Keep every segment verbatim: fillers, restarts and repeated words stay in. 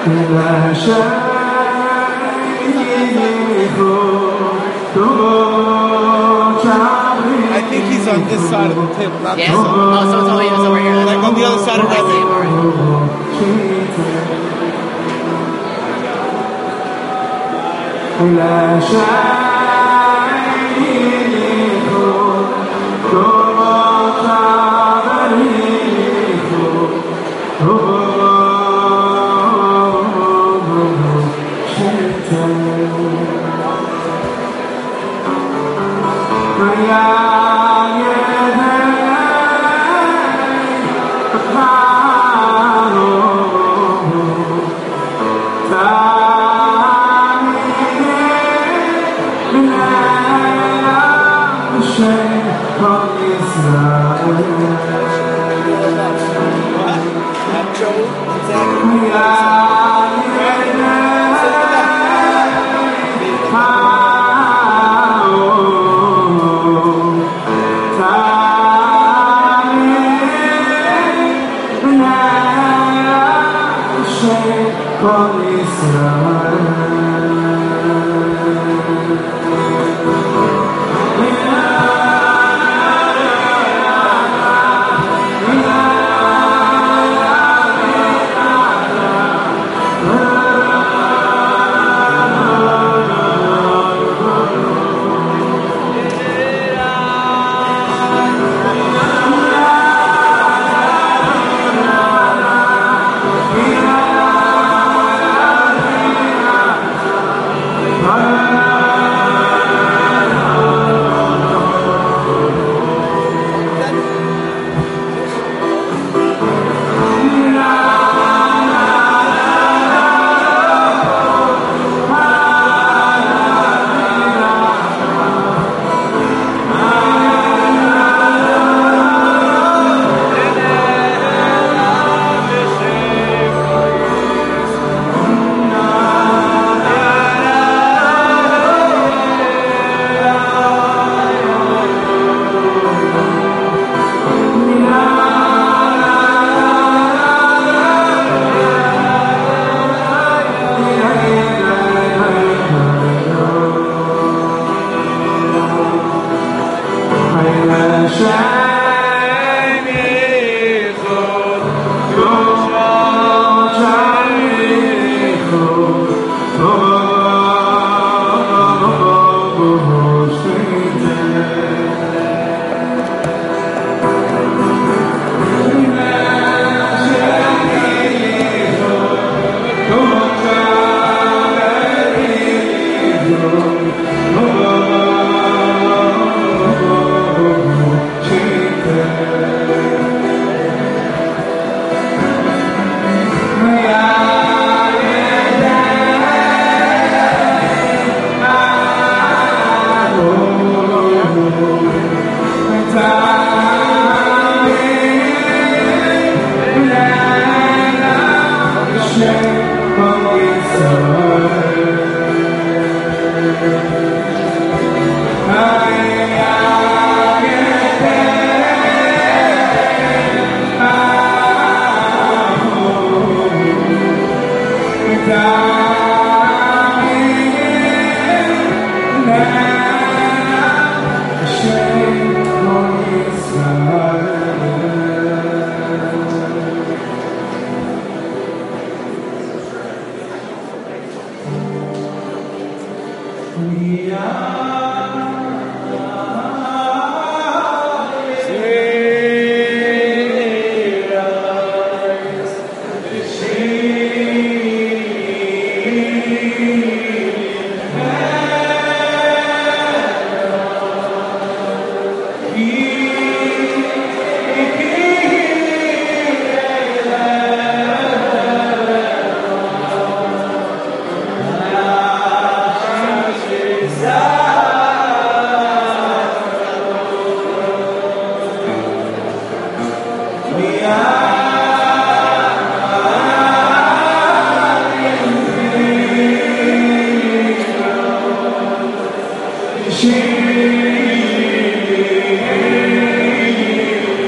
I think he's on this side of the table, not Yeah? this side. Oh, so it's only us over here. Like on the other side of I see, that.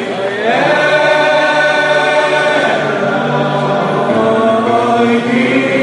Yeah.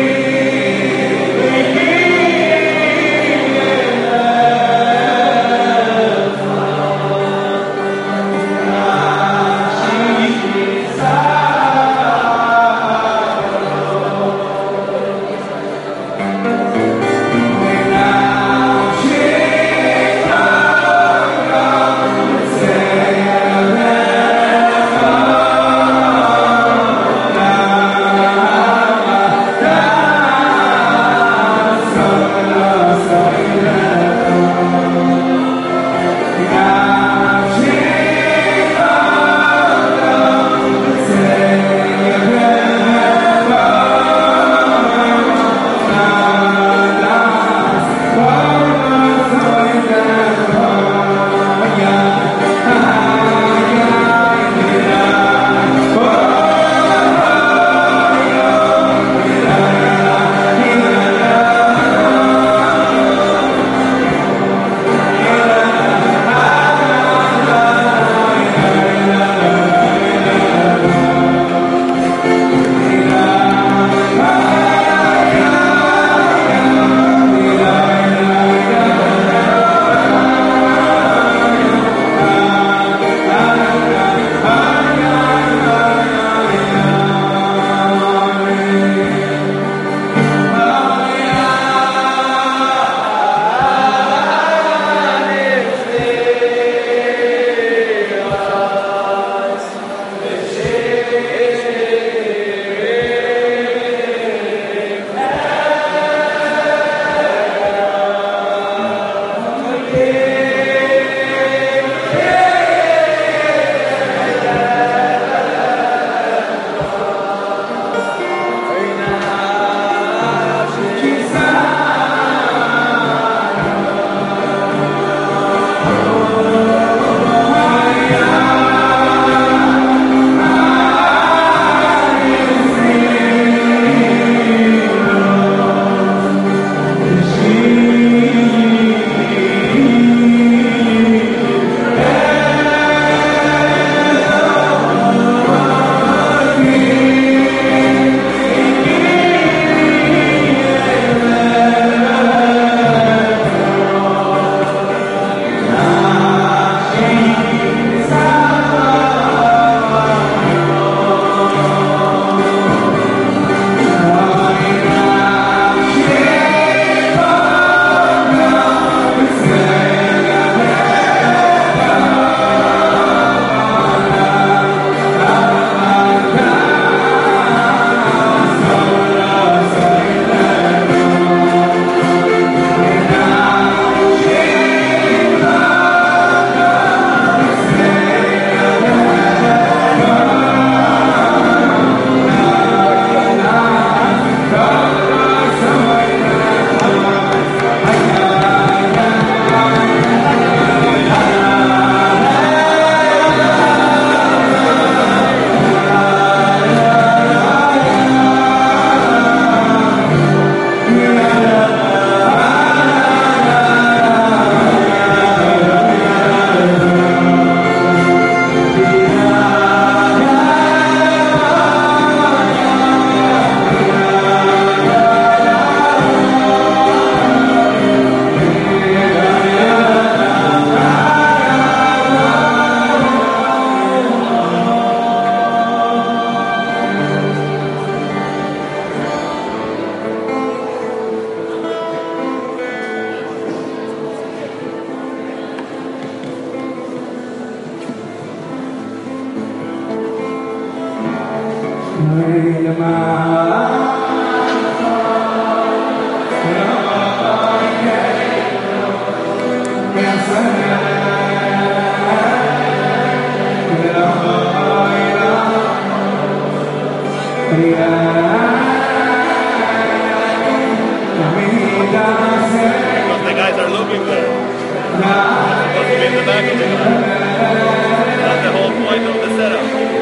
Because the guys are looking there. They're supposed to be in the back of the car. That's the whole point of the setup.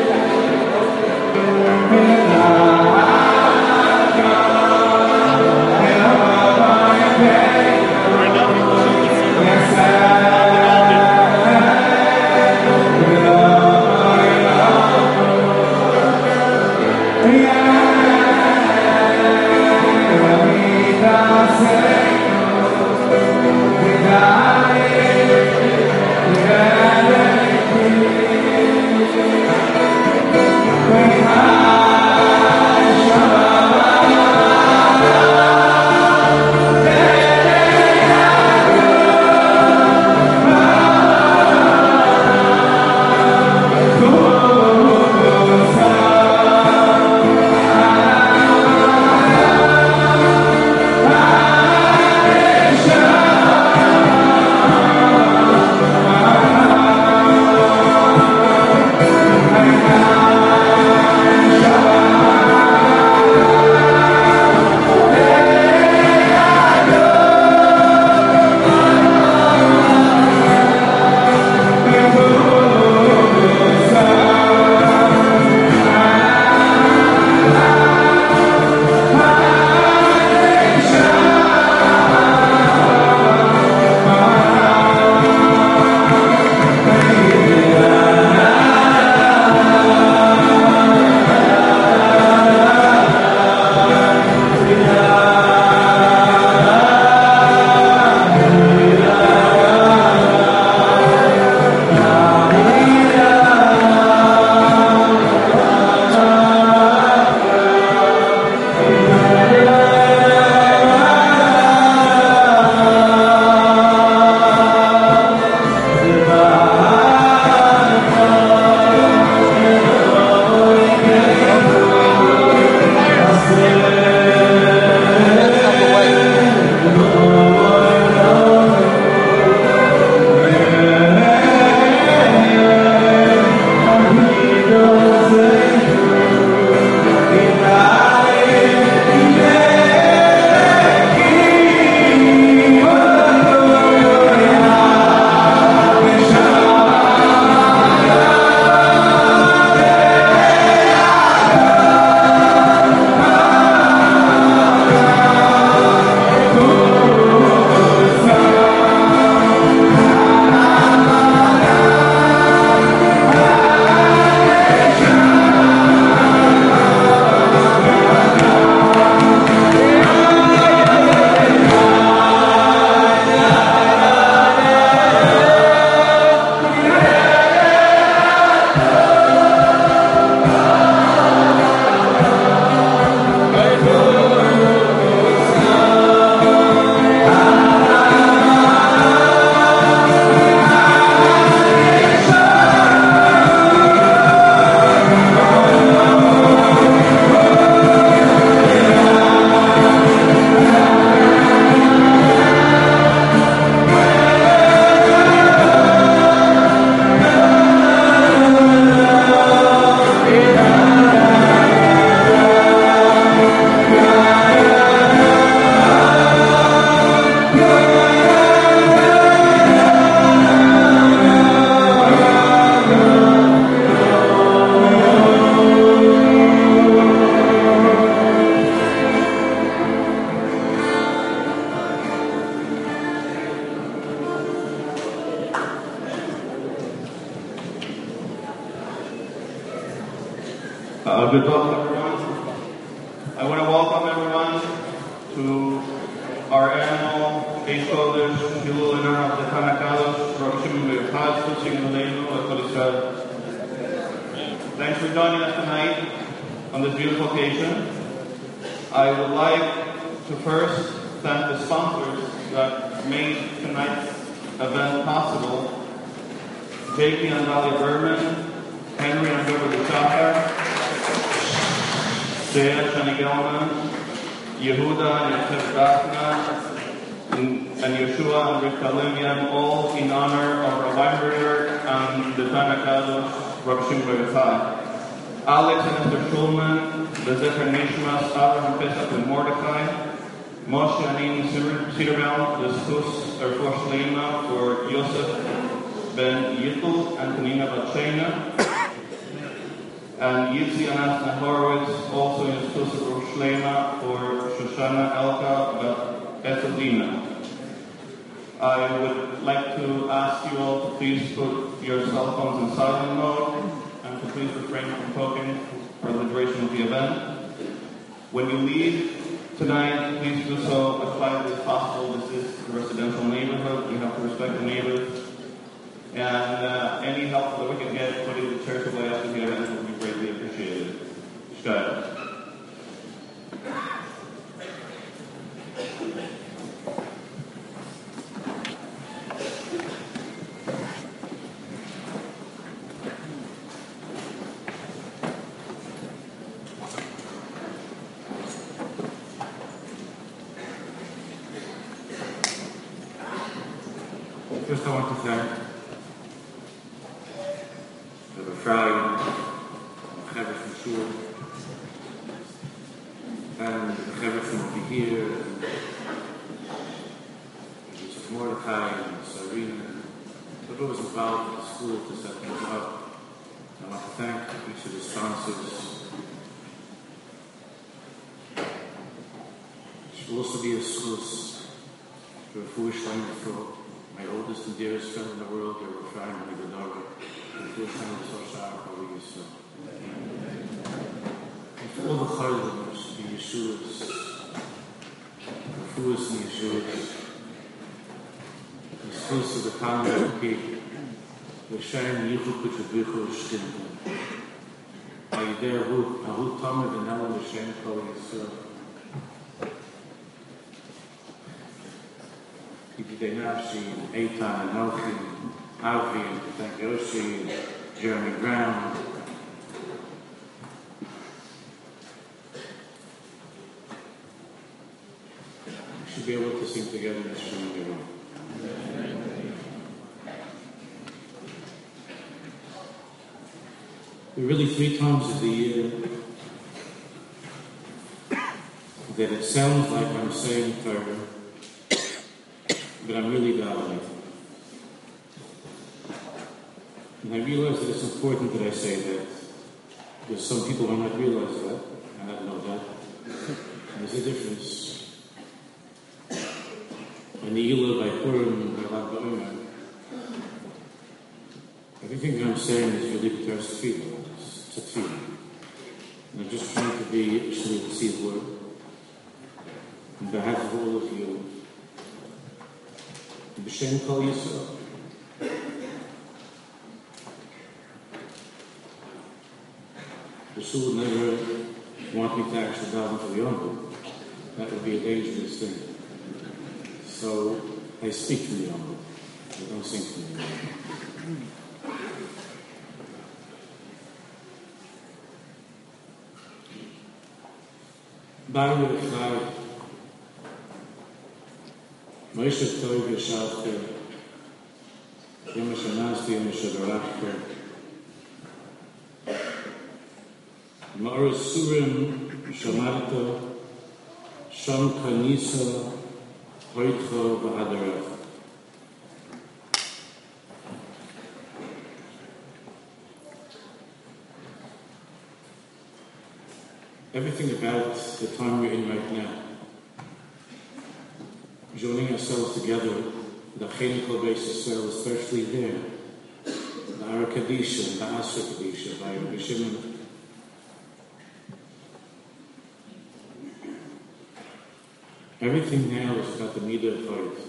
Uh, good welcome, everyone. I want to welcome everyone to our annual Eight Shoulders Yule in honor of the Tanakados, Roshim Mirpaz, Tushing Eleno, Akolisad. Thanks for joining us tonight on this beautiful occasion. I would like to first thank the sponsors that made tonight's event possible. J P and Valley Berman, Henry and Robert Shahar, Shea Shani Gelman, Yehuda and Yosef Daphna, and Yeshua and Rick Kalimian, all in honor of Rabbi Weinberger and the Tanakados, Rabbi Shimon Yochai. Alex and Esther Schulman, the Zecher Nishmas, Abraham Pesach and Mordechai, Moshe Anin Siderbaum, the Schus Erfor Shleima for Yosef Ben Yitul and Tanina Batshena, and Yitzi Anasna Horowitz, also in the Schus Erfor Shleima for Shoshana Elka Ethelina. I would like to ask you all to please put your cell phones in silent mode and to please refrain from talking for the duration of the event. When you leave tonight, please do so as quietly as possible. This is a residential neighborhood. We have to respect the neighbors. And uh, any help that we can get putting the church away after the event would be greatly appreciated. Shkaya. First, I want to thank the Frau, the Chaver from Shul, and the Chaver from over here, and Yosef Mordechai and Sarina, whoever was involved in the school to set things up. I want to thank each of the sponsors. It should also be a source for a foolish language for my oldest and dearest friend in the world, your Rafraim and Igadara, and for all the Chaylims, the Yeshuas, the Fuas and Yeshuas, the Schus of the Khan of the King, the Shaim Yichu Kuchabichu Shtin, Ayideh Ahu, Ahu Tamid and Ellen the Shem Kol Yisrael. Yidei Nafshi, Eitan, Nochi, Avi, and thank Yoshi, and Jeremy Brown. We should be able to sing together in this room. There are really three times of the year that it sounds like I'm saying Torah, but I'm really validating. And I realize that it's important that I say that, because some people might not realize that, and I don't know that. And there's a difference. And the Yila by Purim and by Lag BaOmer, everything that I'm saying is really because of feeling. It's a feeling. And I'm just trying to be actually the seed word. On behalf of all of you, B'Shem Kol Yisrael. The Shul would never want me to actually dive into the Ombud. That would be a dangerous thing. So I speak from the Ombud. I don't sing from the Ombud. Baruch Echad, Moshe Tov Yeshavcha, Yom HaShanazti, Yom HaShabarachcha, Ma'or Surim Shamarta, Sham Kanisa, Hoitcha V'Hadarecha. Everything about the time we're in right now, joining ourselves together, the Chein Kol Beis Yisrael, especially there, the Ara Kadisha, the Asra Kadisha, by Rabbi Shimon. Everything now is about the Midah of Chayv.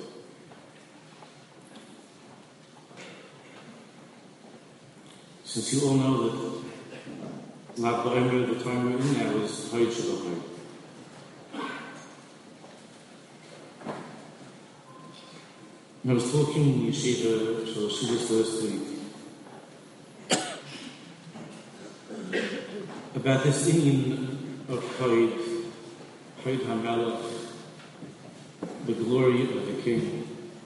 Since you all know that Lag BaOmer, the time we're in now, is Chayv Shabbat. I was talking in Yeshiva, so Yeshiva's last week, about this Indian of Chayid, Chayid HaMelech, the glory of the King.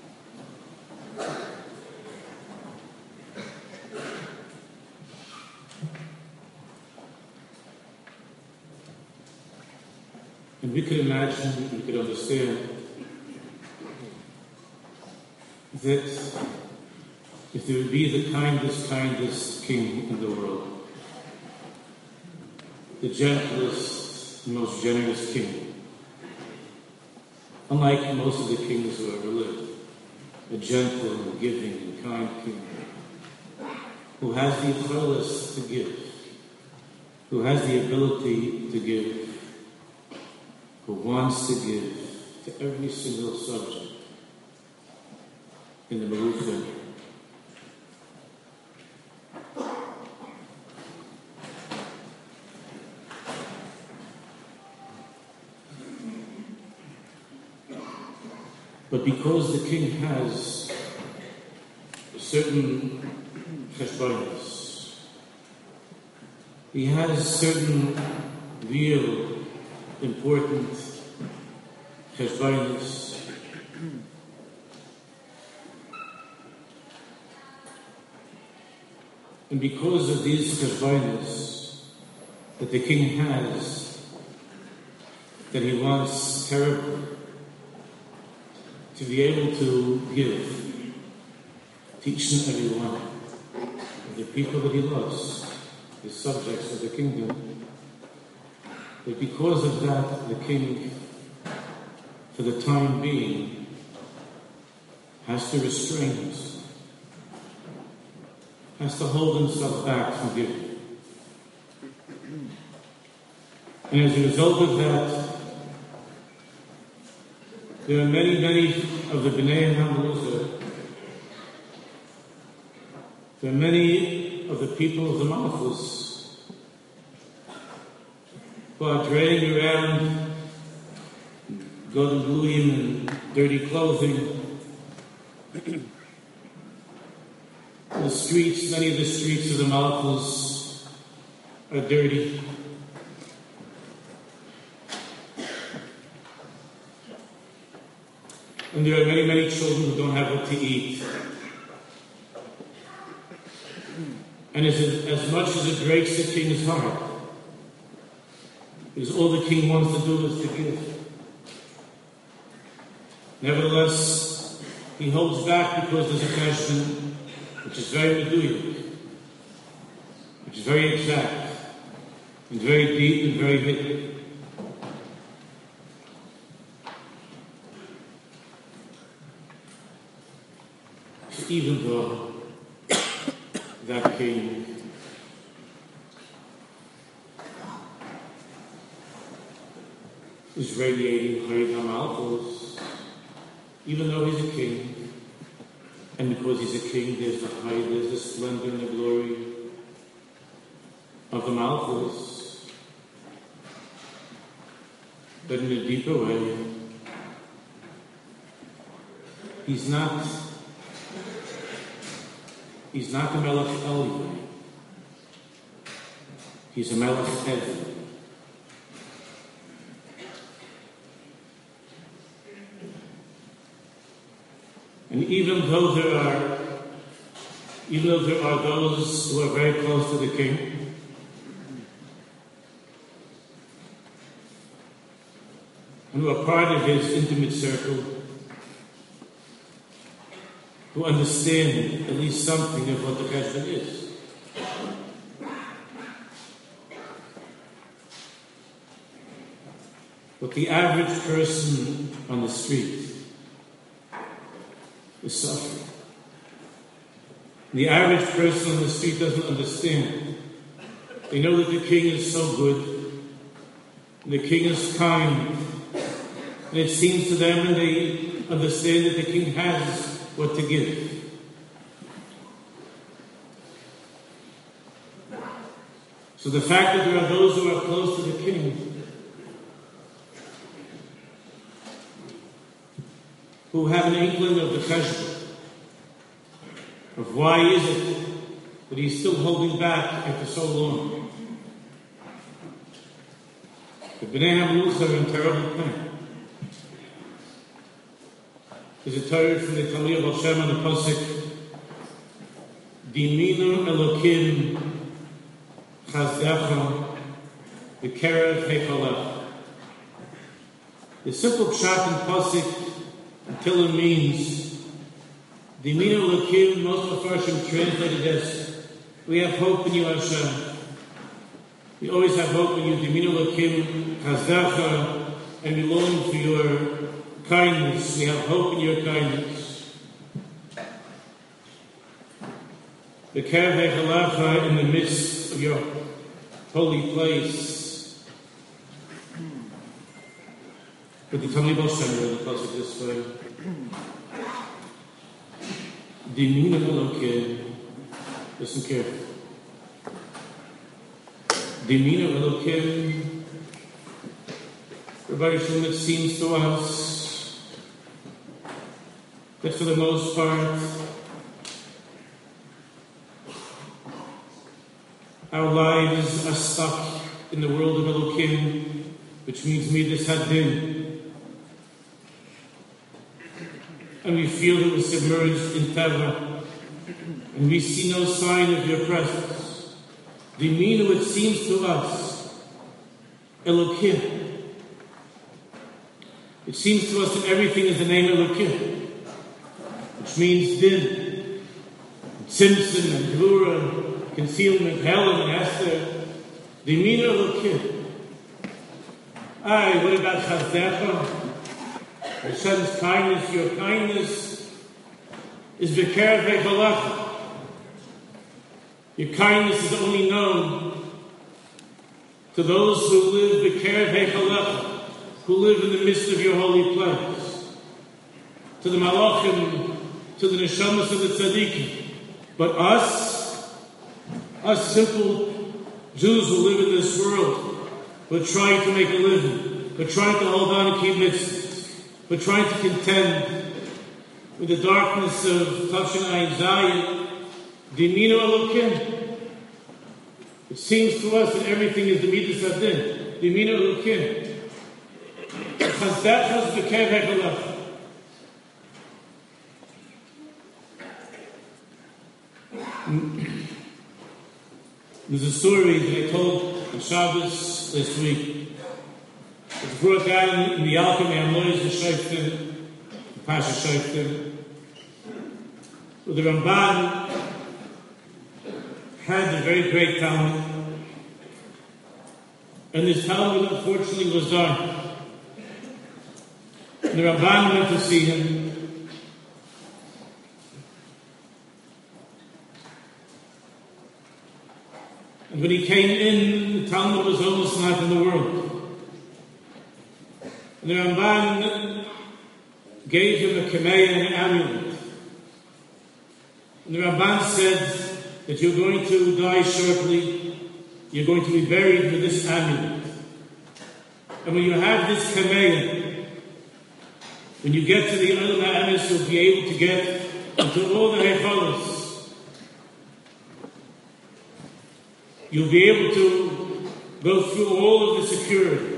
And we could imagine, we could understand that if there would be the kindest, kindest king in the world, the gentlest, most generous king, unlike most of the kings who ever lived, a gentle and giving and kind king, who has the ability to give, who has the ability to give, who wants to give to every single subject in the Melucha. But because the king has a certain cheshbonos, he has certain real important cheshbonos, and because of these cheshbonos that the king has, that he wants terribly to be able to give to each and every one of the people that he loves, his subjects of the kingdom, that because of that, the king, for the time being, has to restrain himself, has to hold himself back from giving. And as a result of that, there are many, many of the B'nai HaMelucha, there are many of the people of the Malchus who are dragging around golden bluim and dirty clothing. The streets, many of the streets of the Malchus are dirty. And there are many, many children who don't have what to eat. And as, as much as it breaks the king's heart, because all the king wants to do is to give. Nevertheless, he holds back because there's a question which is very meduyuk, which is very exact, and very deep and very hidden. Even though that king is radiating Chayid HaMalchus, even though he's a king, and because he's a king, there's the Chayid, there's the splendor and the glory of the Malchus, but in a deeper way, he's not He's not the Melech Elyon. He's a Melech Heaven. And even though there are, even though there are those who are very close to the king, and who are part of his intimate circle, who understand at least something of what the cheshbon is. But the average person on the street is suffering. The average person on the street doesn't understand. They know that the king is so good, and the king is kind, and it seems to them, and they understand that the king has what to give. So the fact that there are those who are close to the king, who have an inkling of the cheshbon, of why is it that he's still holding back after so long, The Bnei HaMelucha are in terrible pain. There's a Torah from the Talmud of Hashem on the Pasuk, Diminu Elokim Chazdecha B'kerev Heikalecha. The simple pshat in Pasuk until it means Diminu Elokim, most of Farshim translated as we have hope in you, Hashem. We always have hope in you, Diminu Elokim Chazdecha, and we long for your kindness. We have hope in your kindness. The Kerev Heikalecha, in the midst of your holy place. But the Talmud Hashem read the pasuk this way: Diminu Elokim. Listen carefully. Diminu Elokim. Rabbi Shalom, it seems to us that for the most part, our lives are stuck in the world of Elokim, which means Midas Hadin. And we feel that we're submerged in Teva, and we see no sign of your presence. Diminu, it seems to us, Elokim. It seems to us that everything is the name Elokim, which means Din, Tzimtzum and Gvura, concealment, Helen and Esther. Diminu Elokim. Aye, what about Chazdecha? Hashem's kindness, your kindness is B'kerev Heikalecha. Your kindness is only known to those who live B'kerev Heikalecha, who live in the midst of your holy place. To the Malachim, to the Neshamas of the Tzaddikim. But us, us simple Jews who live in this world, we're trying to make a living. We're trying to hold on and keep mitzvahs. We're trying to contend with the darkness of Tavshin Ayin Zayin. Diminu Elokim. It seems to us that everything is the Midas Hadin. Diminu Elokim. Chazdechas B'kerev Heikalecha. There's a story that I told on Shabbos this week. It's brought down in the Alchemy Amoyes the Shoftim, the Pasha Shoftim, where the Ramban had a very great Talmud, and this Talmud unfortunately was dark. And the Ramban went to see him. And when he came in, the Talmud was almost not in the world. And the Ramban gave him a kameh and an amulet. And the Ramban said that you're going to die shortly, you're going to be buried with this amulet. And when you have this kameh, when you get to the Olam HaEmes, you'll be able to get into all the Heichalos. You'll be able to go through all of the security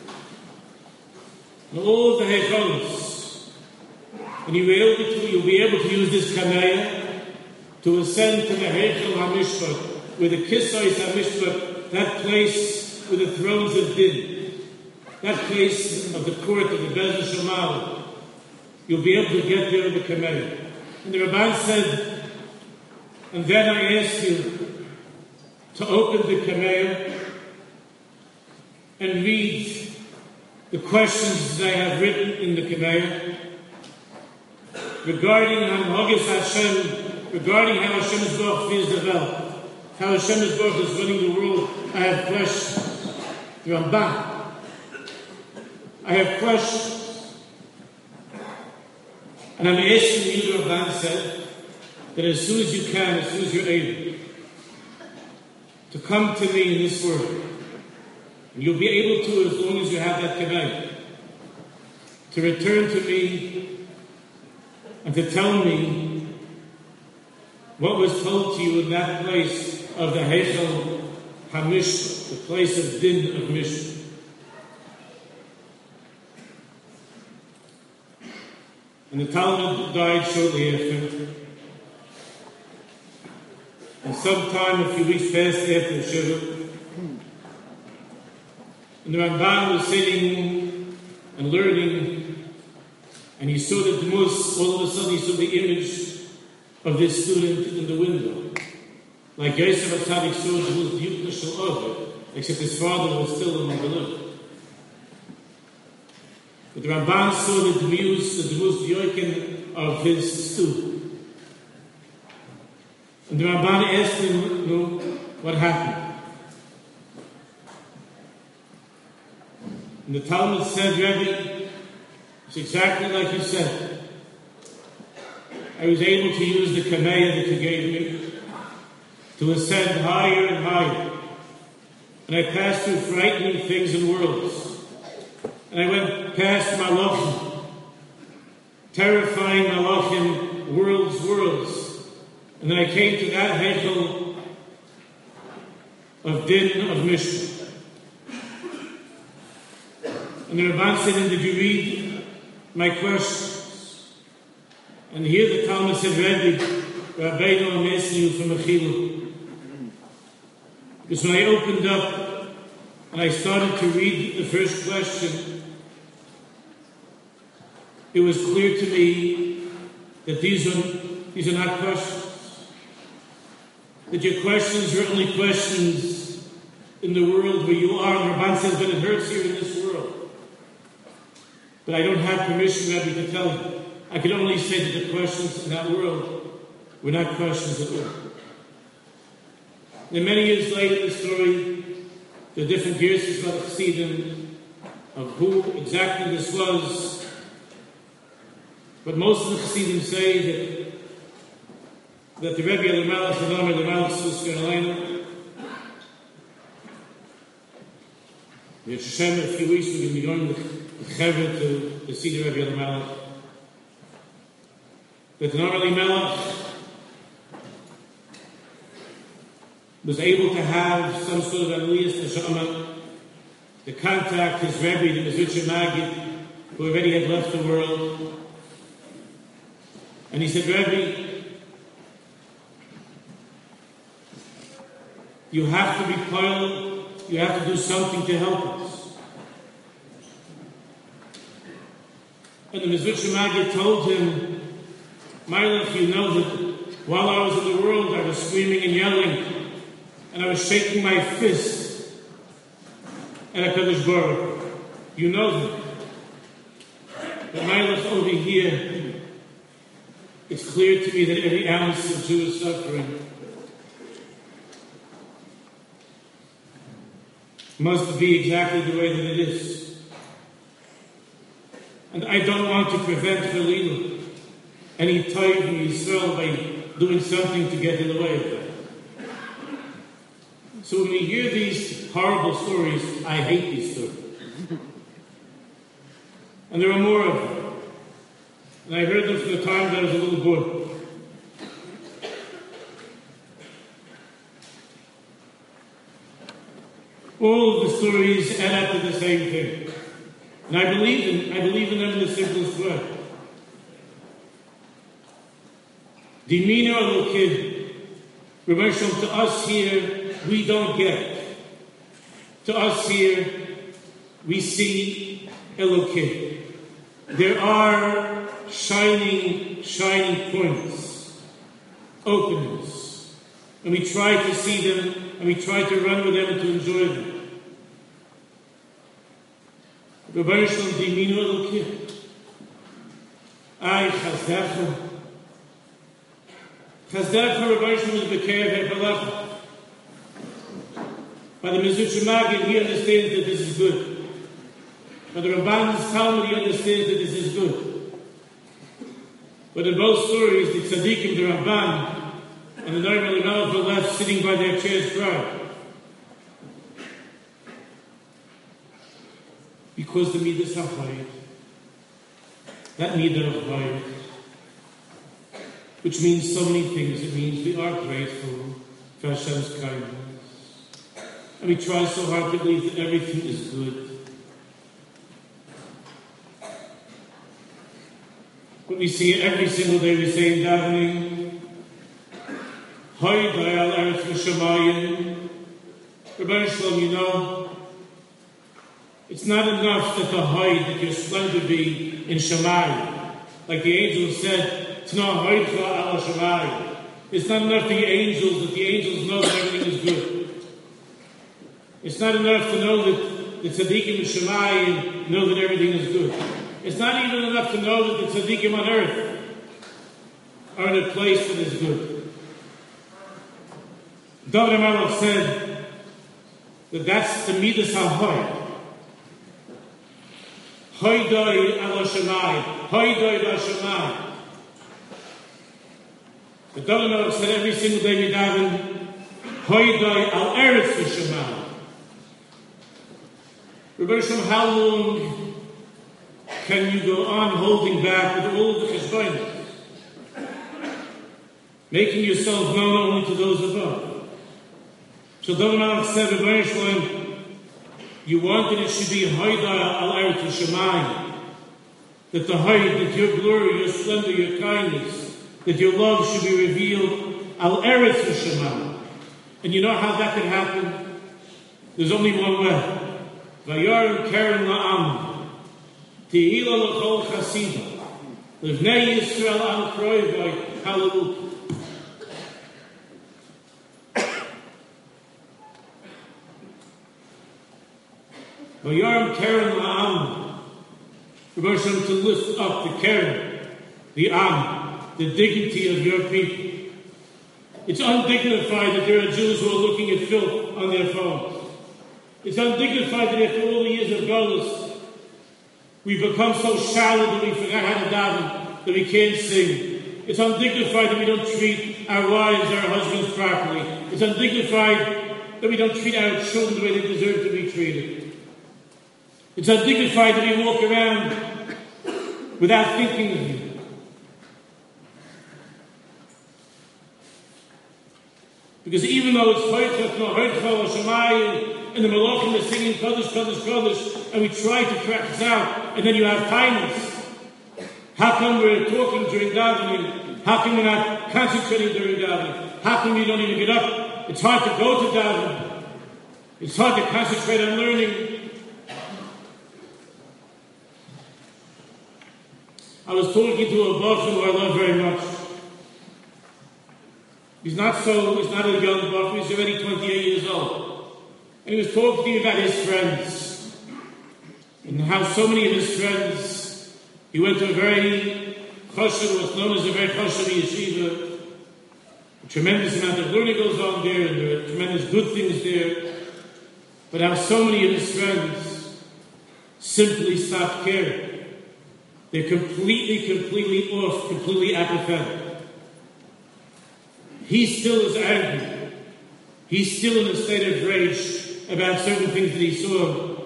and all of the Heichalos. And you'll be able to, you'll be able to use this kameh to ascend to the Heichal HaMishpat, where the Kisais HaMishpat, that place where the thrones of Din, that place of the court of the Beis Shammai. You'll be able to get there with the kameh. And the Ramban said, and then I ask you to open the kameh and read the questions that I have written in the kameh regarding Hanhagis Hashem, regarding how Hashem is Baruch is developed, how Hashem is Baruch is running the world. I have questions. The Ramban. I have questions. And I'm asking you, the Ramban said, that as soon as you can, as soon as you're able, to come to me in this world. And you'll be able to as long as you have that kameh. To return to me and to tell me what was told to you in that place of the Heichal HaMishpat, the place of Din of Mishpat. And the Talmud died shortly after. And sometime a few weeks passed after Shiva, and the Ramban was sitting and learning, and he saw the Dmus. All of a sudden he saw the image of this student in the window. Like Yosef HaTzadik saw the Dmus Yukna Shel Ovid, except his father was still among the living. But the Ramban saw the Dmus, the Dmus Yoikin of his student. And the Ramban asked him, no, what happened? And the Talmud said, Rebbe, it's exactly like you said. I was able to use the kameya that you gave me to ascend higher and higher. And I passed through frightening things and worlds. And I went past Malachim, terrifying Malachim, worlds, worlds. And then I came to that Heichel of Din of Mishnah. And the Ramban said, and did you read my questions? And here the Talmud said, Rebbe, Rabbeinu, I'm asking you from Achilu. Because when I opened up and I started to read the first question, it was clear to me that these are, these are not questions. That your questions are only questions in the world where you are. And Ramban says, but it hurts here in this world. But I don't have permission, Rebbe, to tell you. I can only say that the questions in that world were not questions at all. Then many years later in the story, the different gears of Chassidim of who exactly this was. But most of the Chassidim say that that the Rebbe Elimelech, the Nomer Elimelech, Sus Carolina, in Hashem, a few weeks, we're going to be going with Chevra to, to see the Rebbe Elimelech. That the Nomer Elimelech was able to have some sort of Aliyas Neshama to contact his Rebbe, the Mezritcher Maggid, who already had left the world. And he said, Rebbe, you have to be poil, you have to do something to help us. And the Mezritcher Maggid told him, Mylech, you know that while I was in the world, I was screaming and yelling, and I was shaking my fist at HaKadosh Baruch Hu. You know that. But Mylech, over here, it's clear to me that every ounce of Jewish suffering must be exactly the way that it is. And I don't want to prevent Chalilah any type in Yisrael by doing something to get in the way of that. So when we hear these horrible stories, I hate these stories. And there are more of them. And I heard them from the time that I was a little boy. All of the stories add up to the same thing. And I believe in I believe in them in the simplest way. Dimino Elokim, Revelation to us here, we don't get. To us here, we see Elokim. There are shining, shining points, openings. And we try to see them, and we try to run with them and to enjoy them. Rebbeinu Shalom Diminu Elokim. Ay, Chazdecha. Chazdecha Rebbeinu Shalom is Bekev Hepelecha. By the Mezritcher Maggid, he understands that this is good. By the Ramban's Talmud, he understands that this is good. But in both stories, the Tzaddikim, the Ramban, and the Nomer Elimelech were left sitting by their chairs crying. Because the Midas HaChayit, that Midah of Chayit, which means so many things. It means we are grateful for Hashem's kindness. And we try so hard to believe that everything is good. But But we see it every single day. We say in davening, Hoy Dayal Eretz V'Shamayim. Rebbeinu Shalom, you know, it's not enough that the Hoy, that your splendor be in Shamayim. Like the angel said, Tna Hoydcha Ala Shamayim. It's not enough the angels, that the angels know that everything is good. It's not enough to know that the tzaddikim in Shamayim know that everything is good. It's not even enough to know that the tzaddikim on earth are in a place that is good. David HaMelech said that that's the Midas HaHoy. Hoydoi ala Shamayim. Hoydoi ala Shamayim. The David HaMelech said every single day we daven, Hoydoi al Eretz V'Shamayim. Rebbeinu Shalom, how long can you go on holding back with all of the cheshbonos, making yourself known only to those above? So David HaMelech said, Rebbeinu Shalom, you want that it should be Hoydai al Eretz V'Shamayim, that the Hoyd, that your glory, your splendor, your kindness, that your love should be revealed al Eretz V'Shamayim. And you know how that could happen? There's only one way. Vayorim Keren La'am Tehila L'chol Chasida Livnei Yisrael Al Kroivai Hallelujah. Vayorim Keren La'am, Rebbeinu Shalom, to lift up the Keren, the Am, the dignity of your people. It's undignified that there are Jews who are looking at filth on their phones. It's undignified that after all the years of Golus, we've become so shallow that we forgot how to daven, that we can't sing. It's undignified that we don't treat our wives, our husbands properly. It's undignified that we don't treat our children the way they deserve to be treated. It's undignified that we walk around without thinking of you. Because even though it's Hoydcha, no Hoydcha, Shamayim, and the Malachim are singing Kodesh, Kodesh, Kodesh, and we try to practice out, and then you have kindness. How come we're talking during davening? How come we're not concentrating during davening? How come you don't even get up? It's hard to go to davening. It's hard to concentrate on learning. I was talking to a Bach who I love very much. He's not so, he's not a young Bach, he's already twenty-eight years old. And he was talking to me about his friends. And how so many of his friends, he went to a very chashuv, what's known as a very chashuv yeshiva. A tremendous amount of learning goes on there, and there are tremendous good things there. But how so many of his friends simply stopped caring. They're completely, completely off, completely apathetic. He still is angry. He's still in a state of rage about certain things that he saw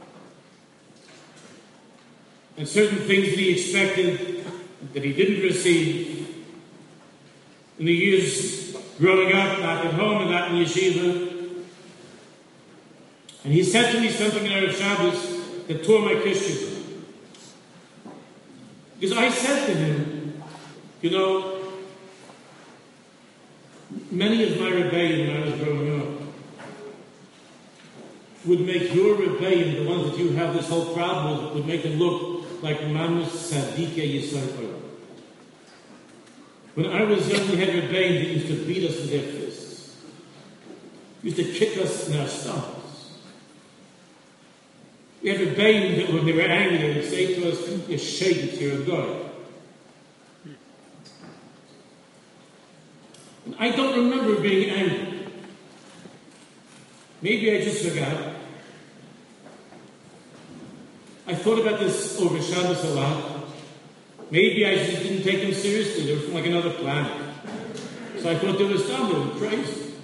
and certain things that he expected that he didn't receive in the years growing up, not at home and not in yeshiva. And he said to me something in Erev Shabbos that tore my kishka. Because I said to him, you know, many of my rebellion when I was growing up would make your rebellion, the ones that you have this whole problem with, would make them look like Mamas Sadike Yisrael. When I was young, we had rebellion that used to beat us with their fists. Used to kick us in our stomachs. We had rebellion that when they were angry, they would say to us, you're shady, you're a God. And I don't remember being angry. Maybe I just forgot. I thought about this over Shabbos a lot. Maybe I just didn't take them seriously. They were from like another planet. So I thought they were dumb, they were crazy.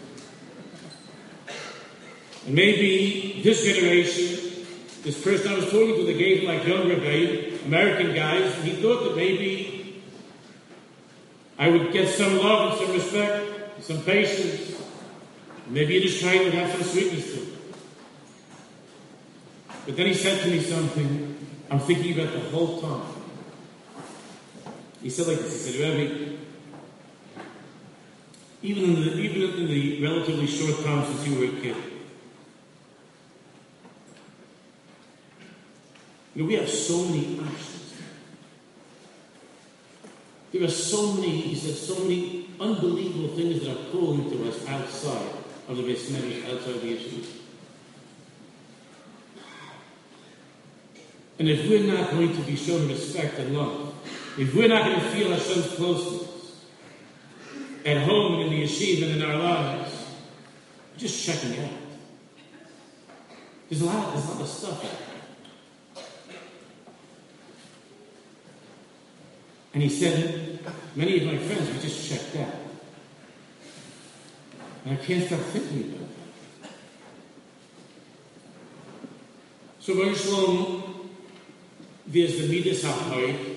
And maybe this generation, this person I was talking to, they gave like young rebellion, American guys, and he thought that maybe I would get some love and some respect, some patience. Maybe Yiddish kind would have some sweetness to it. But then he said to me something I'm thinking about the whole time. He said like this, he said, Rebbe, even in the, even in the relatively short time since you were a kid, you know, we have so many options. There are so many, he said, so many unbelievable things that are calling to us outside of the Beis Medrash, outside of the issues. And if we're not going to be shown respect and love, if we're not going to feel Hashem's closeness at home and in the yeshiva and in our lives, we're just checking out. There's a lot, there's a lot of stuff out there. And he said, many of my friends, we just checked out. And I can't stop thinking about that. So, Baruch Shalom, there's the Midas HaHoid.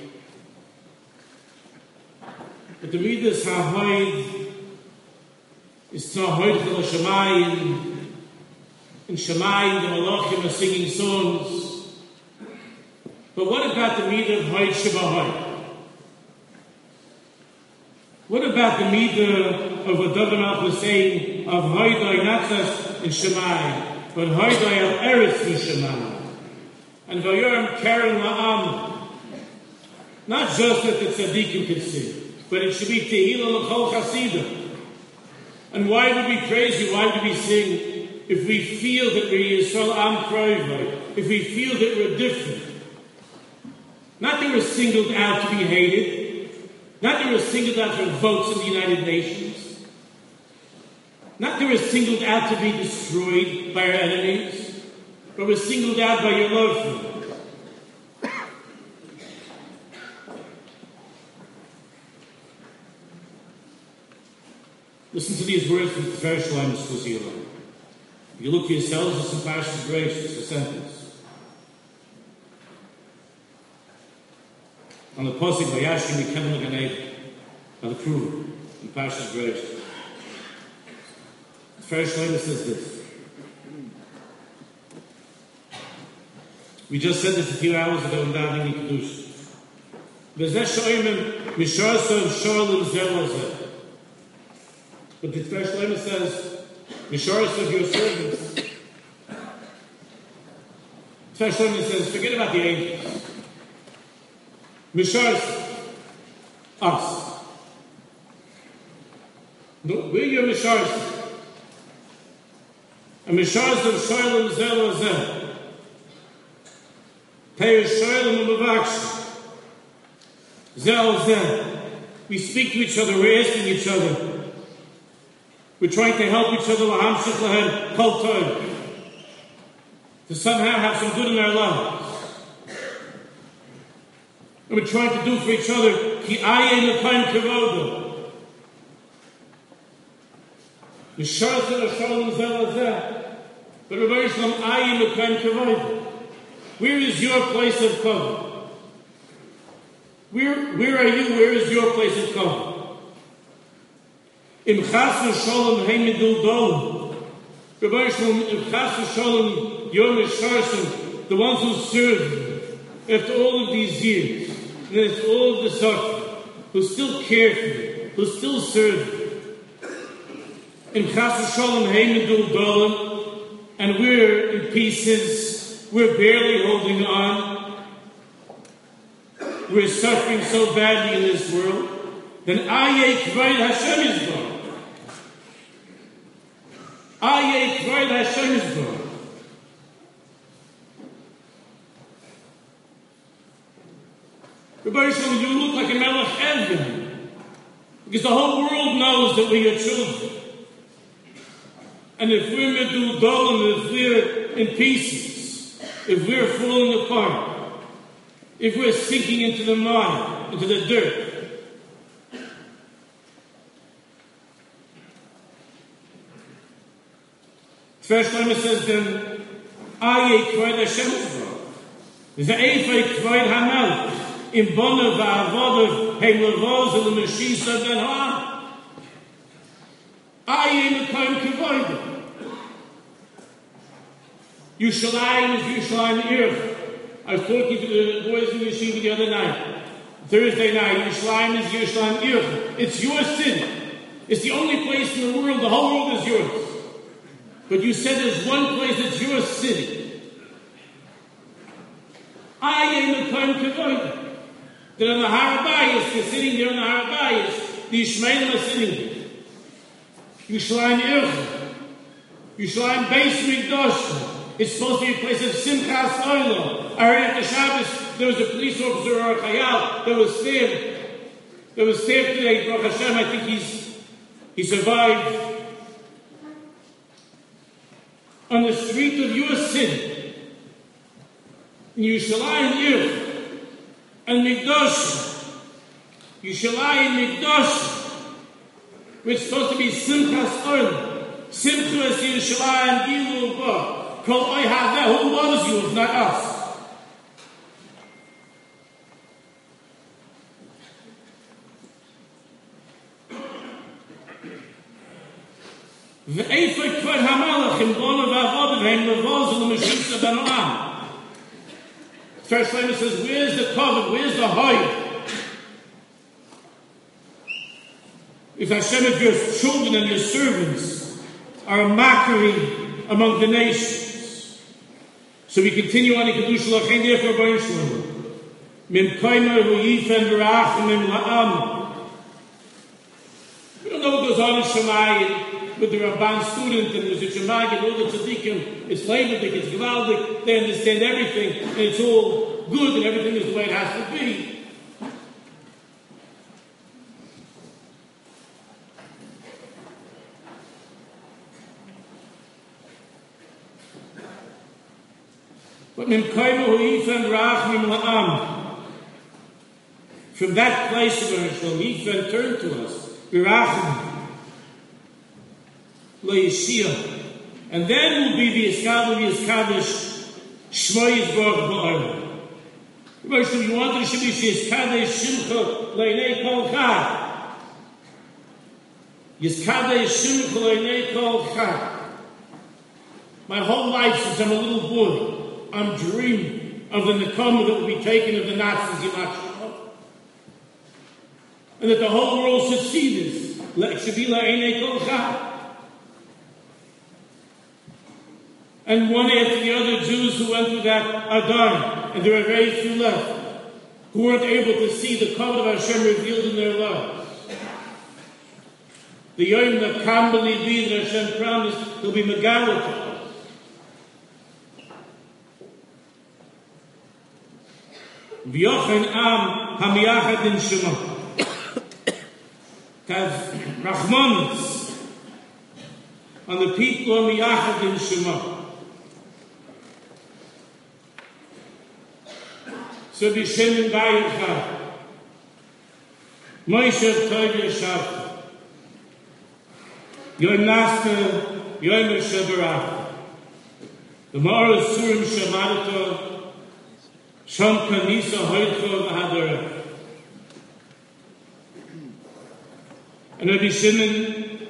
But the Midas HaHoid is Ta'hoid Chel Shamayim. In Shamayim, the Malachim are singing songs. But what about the Midah of Hoid Shebahoid? What about the Midah of what David Malch was saying of Hoidai, not just in Shamayim, but Hoidai al Eretz V'Shamayim? And Vayoram Karen La'am. Not just that the tzaddikim can sing, but it should be Tehillah L'chol Chasidah. And why would we praise you? Why would we sing? If we feel that we're Yisrael Am Kroivai, if we feel that we're different. Not that we're singled out to be hated, not that we're singled out for votes in the United Nations, not that we're singled out to be destroyed by our enemies, but we're singled out by your love for them. Listen to these words from the Tifer Shalom Shlosi. You look for yourselves, it's in Parshas Bereishis, it's a sentence. On the Posik, Vayashim Yikem L'Ganei, by the crew, in Parshas Bereishis. The Tifer Shalom says this. We just said this a few hours ago in Davening in Kedusha. V'zeh sho'imim misharasov sho'alim zelazeh. But the Tifer Shalom says, misharasov your servants. Tifer Shalom says, forget about the angels. Misharasov, us. No, we're your misharasov. And misharasov sho'alim zelazeh. We speak to each other, we're asking each other. We're trying to help each other to somehow have some good in our lives. And we're trying to do for each other. But Rabbi Yisrael, ayin l'kaim kavod. Where is your place of cover? Where, where are you? Where is your place of cover? Im chas v'sholem heimidul dol. Rabbi Yisrael, im chas v'sholem yom esharsim, the ones who serve after all of these years, and after all of the suffering, who still care for you, who still serve you. Im chas v'sholem heimidul dol, and we're in pieces. We're barely holding on. We're suffering so badly in this world. Then Aye Kvod Hashem is gone. Aye Kvod Hashem is gone. Rabbi Yisrael, you look like a Melech Evan. Because the whole world knows that we're your children. And if we're Medul Dolim, if we're in pieces, if we're falling apart, if we're sinking into the mud, into the dirt, First Lama says then, Aye Kvod Hashem Yisrael. There's an Eifei Kvod Hamelech. In Bonav Va'avodav Heim Lavoz and the Meshisa Ben Ha. Aye L'kaim Kavodah. Yerushalayim is Yerushalayim the earth. I was talking to the boys in the yeshiva the other night. Thursday night, Yerushalayim is Yerushalayim Ircha. It's your city. It's the only place in the world, the whole world is yours. But you said there's one place that's your city. I am the Kohen Kavodah. That on the Har HaBayis, they're sitting there on the Har HaBayis, the Yishmaelim are sitting there. Yerushalayim Ircha. Yerushalayim Beis Mikdash. It's supposed to be a place of Simchas Oilo. I heard at the Shabbos there was a police officer or a Chayal that was stabbed. That was stabbed today. Baruch Hashem, I think he's he survived. On the street of your city, in Yerushalayim Ircha, and Mikdash, Yerushalayim Mikdash, which is supposed to be Simchas Oilo. Simchas Yerushalayim Gilu Ba. Kol Oy Hazeh, who loves you if not us? Ve'efek Kvar HaMelech Bono V'Avodav Hem Levozel L'Meshitza Ben Olam. First line says, where's the covet? Where's the hide? If Hashem, if your children and your servants are a mockery among the nations. So we continue on in Kedusha L'Chein Derech Rabbeinu Shalom. Mim Koyma Hu Yifen V'Rach Mim La'am. We don't know what goes on in Shemayim with the Ramban student and with the Shemayim and all the tzaddikim. It's Leibniz, it's Gewaldik, they understand everything and it's all good and everything is the way it has to be. But from that place where Yifen turned to us, and then will be the Iskadish, the Iskadish, Shmo Yisborach Ba'olam. Remember, you wanted to be Iskadish, Shimcha, Leinei Kol Chad. Iskadish, Shimcha, Leinei Kol Chad. My whole life since I'm a little boy, I'm dreaming of the Nakama that will be taken of the Nazis, Yimach. And that the whole world should see this. It should be La'enei Kol Chad. And one after the other Jews who went through that are done. And there are very few left who weren't able to see the covenant of Hashem revealed in their lives. The Yom that can't believe that Hashem promised will be Megawa to us. V'yochen am hamiyachad in Shema. To have Rachmanis on the people of miyachad in Shema. So be Shem in Bayircha. Moshe Tov Yeshavta. Yom Nasta, Yom Shebarach. The Ma'or Surim Shemadato. Shom Kanisa Hoytcho V'Hadarach. And Rabbi Shimon,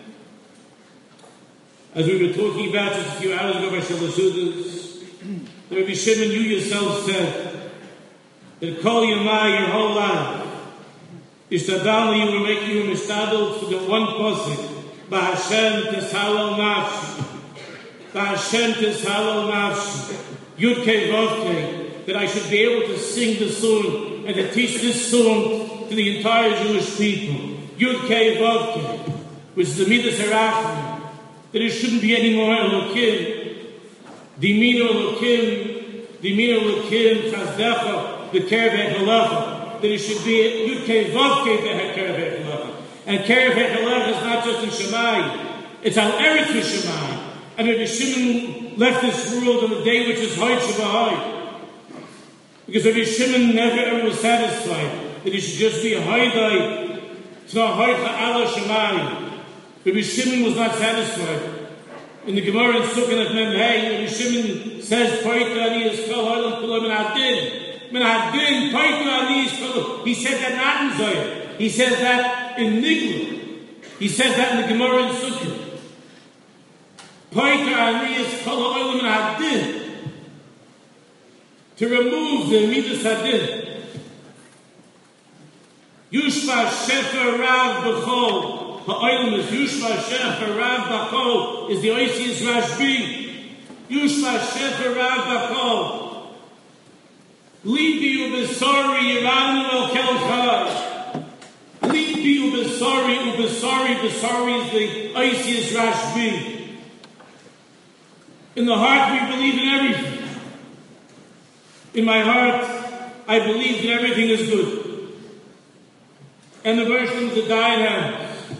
as we were talking about just a few hours ago by Shalasudas, Rabbi Shimon, you yourself said that Kol Yamai, your whole life, Ishtadali, you were making you mishtadal for the one posik, Ba'Hashem Teshalal Nafshi, Ba'Hashem Teshalal Nafshi, Yudkei Vovkei, that I should be able to sing the song and to teach this song to the entire Jewish people. Yudkei Vovkei, which is the Midas Harachim, that there shouldn't be any more Elokim. Dimino Elokim, Dimino Elokim, Chazdecha, the Kerev Halacha, that it should be Yudkei Vovkei, the Kerev Halacha. And Kerev Halacha is not just in Shemayim, it's Al Eretz Shemayim. And Rabbi Shimon left this world on the day which is Hoy Shabbat. Because Rabbi Shimon never ever was satisfied that he should just be a Haidai. It's not Haidai Ala Shemayim. Rabbi Shimon was not satisfied. In the Gemara in Sukkot at Mem Hey, Rabbi Shimon says, Paita Ani is Kol Ha'olam Kulo Min Hadin. Min Hadin, Paita Ani is Kol. He said that not in Zohar. He says that in Nigla. He says that in the Gemara in Sukkot. Paita Ani is Kol Ha'olam Min Hadin. To remove the Midas Hadin. Yushba Shefer Rav B'chol. Ha'olam is Yushba Shefer Rav B'chol is the Oisius Rashbi. Yushba Shefer Rav B'chol. Libi ubesari Iranu el Kelchai. Libi ubesari ubesari besari is the Oisius Rashbi. In the heart we believe in everything. In my heart I believe that everything is good. And the version of the dying hands.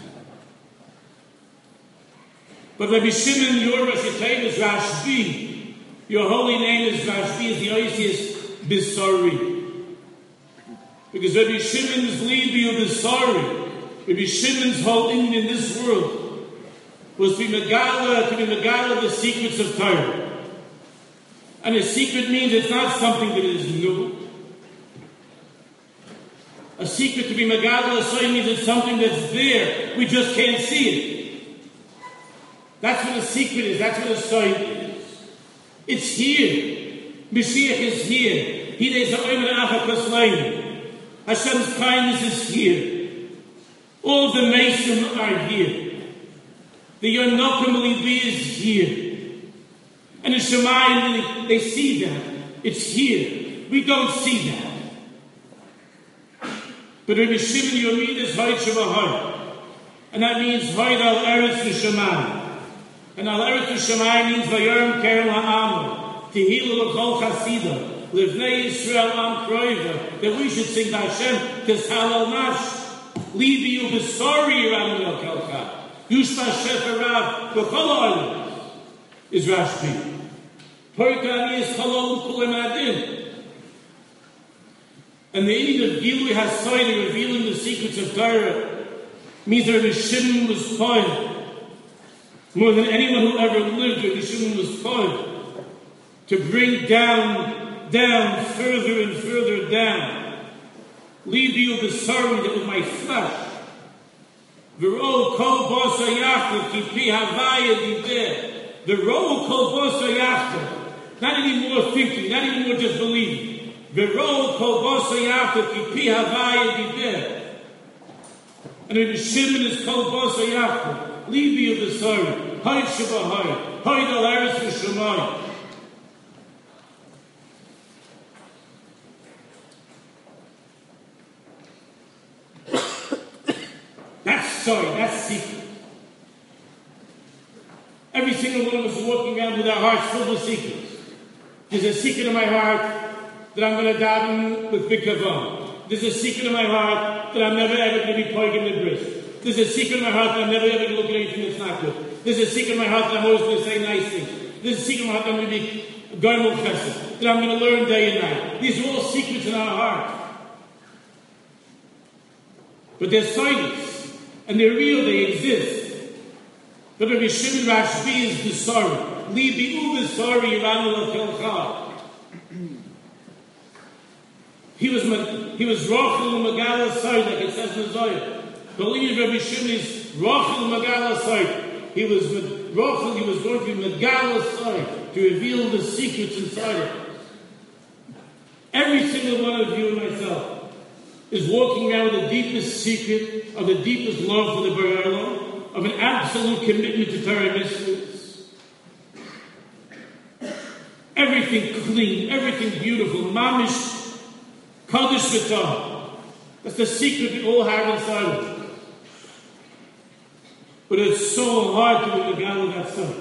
But Rabbi Shimon, your Rosh Hashanah is Rashbi. Your holy name is Rashbi, is the Oisius Bisari. Because Rabbi Shimon's Libi of Bisari, Rabbi Shimon's whole aim in this world was to be Megala, to be Megala the secrets of Torah. And a secret means it's not something that is new. A secret to be Megala so means it's something that's there. We just can't see it. That's what a secret is. That's what a sign is. It's here. Mashiach is here. He is Hashem's kindness is here. All the Mason are here. The Yonokim Libi is here. And the Shemayim, they see that. It's here. We don't see that. But Rabbi Shimon Yomid is Hoy Shabbat. And that means Hoy Al Eretz Shemayim. And Al Eretz Shemayim means Vayorim Kerem Ha'amah. Tehillah l'chol chasida, livnei Yisrael am kroiva, that we should sing to Hashem, tis halal nash, libi ubesori yiranu el kelcha, yushba shefer rav, b'chol ha'olam, is Rashbi. Porkani is chalol u'kulim adim. And the need of Gilui HaSoy, revealing the secrets of Torah, means that Rabbi Shimon was poem. More than anyone who ever lived, Rabbi Shimon was poem. To bring down, down, further and further down. Leave you the sorrow that was my flesh. V'ro kol bosa yachta ki pi havaya dideh. The ro kol bosa yachta. Not any more thinking, not any more just believing. V'ro kol bosa yachta ki pi havaya dideh. And in the Shimon is kol bosa yachta. Leave you the sorrow. Hay shabahai. Hay dal eretz v'shamayim. Sorry, that's secret. Every single one of us is walking around with our hearts filled with secrets. There's a secret in my heart that I'm going to daven with big kavod. There's a secret in my heart that I'm never ever going to be poiging the bris. There's a secret in my heart that I'm never ever going to look at anything that's not good. There's a secret in my heart that I'm always going to say nice things. There's a secret in my heart that I'm going to be garmul chesed, that I'm going to learn day and night. These are all secrets in our heart. But they're silence. And they're real, they exist. But Rabbi Shimon Rashbi is the sorry. Libi u the sorry Iranu Kelcha. He was he was Rochel Magala side, like it says in the Zohar. Believe Rabbi Shimon is Rochel Magala side. He was Rochel, he was going to be Magala side to reveal the secrets inside of us. Every single one of you and myself is walking around with the deepest secret of the deepest love for the Borei Olam, of an absolute commitment to Torah mitzvahs. Everything clean, everything beautiful, mamish, kodesh v'tah. That's the secret we all have inside of us. But it's so hard to be the guy with that stuff.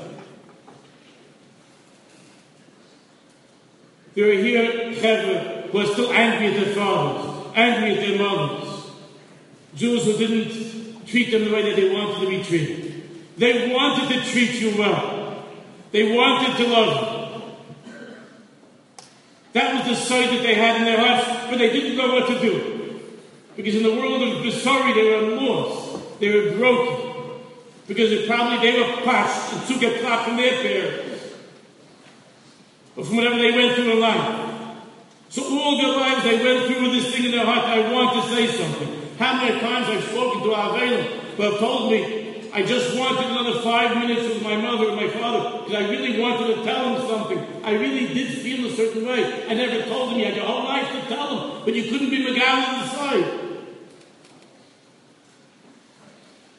There are here chevra who are still angry at their fathers. Angry at their mothers. Jews who didn't treat them the way that they wanted to be treated. They wanted to treat you well. They wanted to love you. That was the sight that they had in their hearts, but they didn't know what to do. Because in the world of Besari, they were lost. They were broken. Because it probably they were pashed and took a plot from their parents. Or from whatever they went through in life. So all their lives they went through with this thing in their heart, I want to say something. How many times I've spoken to Avelim who have told me, I just wanted another five minutes with my mother and my father because I really wanted to tell them something. I really did feel a certain way. I never told them. You had your whole life to tell them, but you couldn't be Megal inside.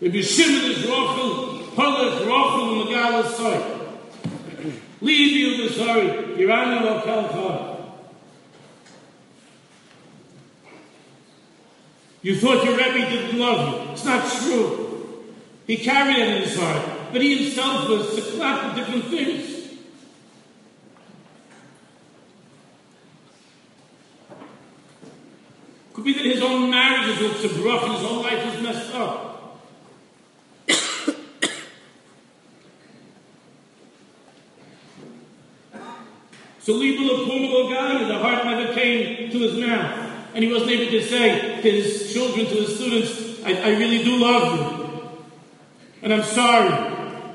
Rabbi Shimon is Rochel, Holech Rochel Megal Soy. Leave you the sorry, Yerani Lokal Chor. You thought your Rebbe didn't love you. It's not true. He carried it in his heart, but he himself was to clap with different things. Could be that his own marriage was to broch and his whole life was messed up. So Liebel, a poor little guy, the heart never came to his mouth. And he wasn't able to say to his children, to his students, I, I really do love you. And I'm sorry.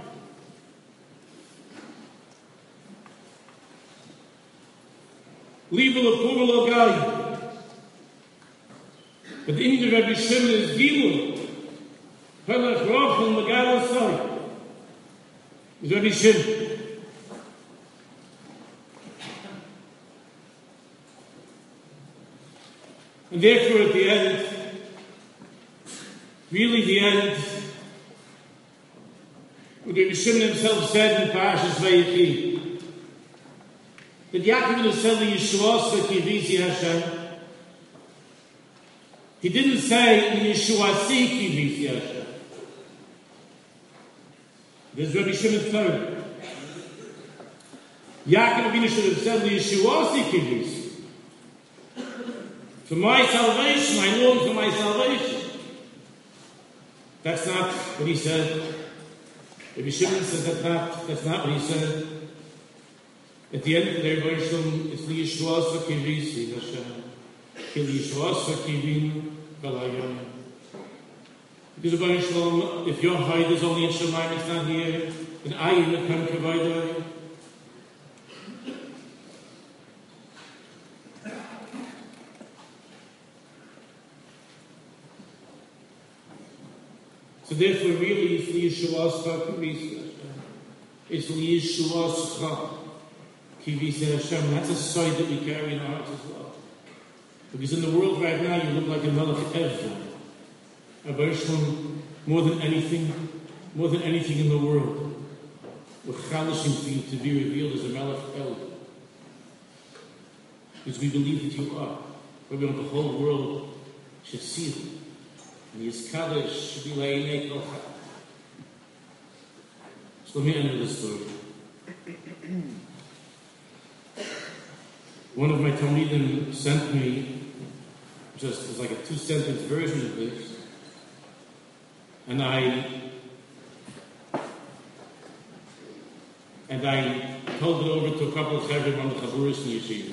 Liebel, a poor little guy. But the Indian Rabbi Shimon is Gilul. Pelech Rochel Megal Soy. Is Rabbi Shimon. And therefore, at the end, really the end, what Rabbi Shimon himself said in Parashas Vayechi, that Yaakov was saying Yeshuos v'kivisi Hashem. He didn't say Yeshuasi kivisi Hashem. There's Rabbi Shimon's third. Yaakov Avinu should have said Yeshuasi kivisi. For my salvation, I long for my salvation. That's not what he said. Rabbi Shimon said that not, that's not what he said. At the end of the Rebbe Shalom, it's the Yeshuas v'kivisi Hashem. Ki Yeshuas v'kivinu v'layom. Because Rebbe Shalom, if your hide is only in Shemaim, it's not here, then I in the come provider. So therefore, really, it's the Yeshuas v'kivisi Hashem. It's the Yeshuas v'kivisi Hashem. That's a side that we carry in our hearts as well. Because in the world right now, you look like a Melech Eved. Rabbi Shalom, more than anything, more than anything in the world, we're chalishing for you to be revealed as a Melech Eved. Because we believe that you are. We want the whole world should see it. And his Kaddish should be laying Eichel Chai. So let me end with this story. One of my Talmidim sent me just as like a two-sentence version of this, and I and I told it over to a couple of Chevron on the Chaburis in Yeshiva,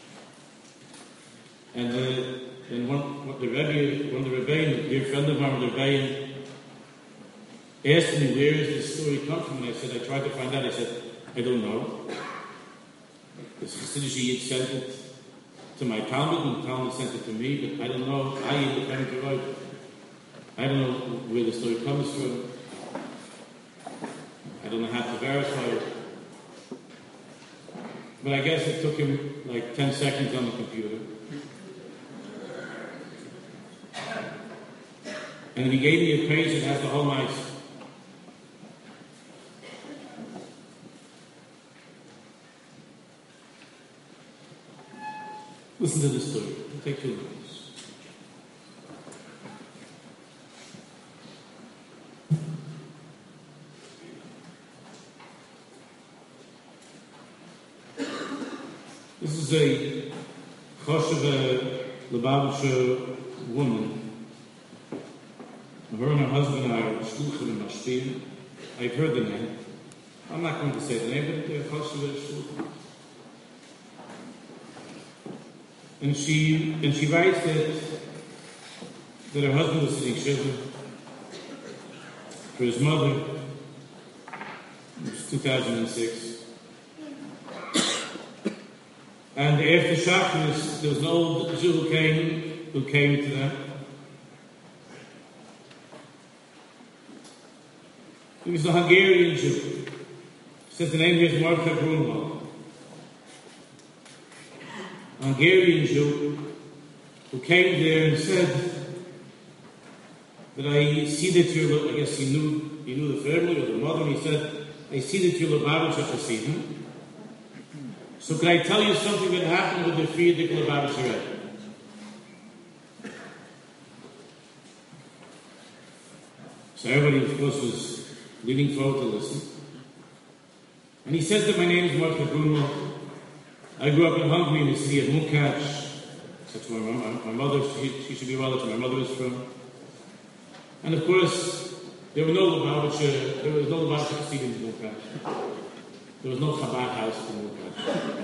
and the and one, one the Rebbe, one of the Rebbeim, a dear friend of mine, the Rebbeim, asked me where is this story come from, and I said I tried to find out. I said I don't know. This Chassidish Yid sent it to my Talmud, and the Talmud sent it to me, but I don't know. I independent to write. I don't know where the story comes from. I don't know how to verify it. But I guess it took him like ten seconds on the computer. And he gave me a page that has the whole mice. Listen to this story. It'll take two minutes. This is a Chosheva Lubavitcher woman. Her and her husband are Shluchim and Mashpim. I've heard the name. I'm not going to say the name, but they're Chosheva Shluchim. And she and she writes that that her husband was sitting shiva for his mother. It was two thousand six. And after Shacharis, there was an old Jew who came who came to them. He was a Hungarian Jew. Says the name here is Marta Grunwald. Hungarian Jew who came there and said that I see that you're, I guess he knew, he knew the family or the mother, and he said, I see that you're Lubavitcher Hasidim. So can I tell you something that happened with the Frierdiker Lubavitcher Rebbe? So everybody, of course, was leaning forward to listen. And he says that my name is Mark Bruno. I grew up in Hungary in the city of Munkacs. That's where my, my mother, she, she should be relative, my mother is from. And of course, there were no Lubavitcher, there was no Lubavitcher Hasidim in Munkacs. There was no Chabad house in Munkacs.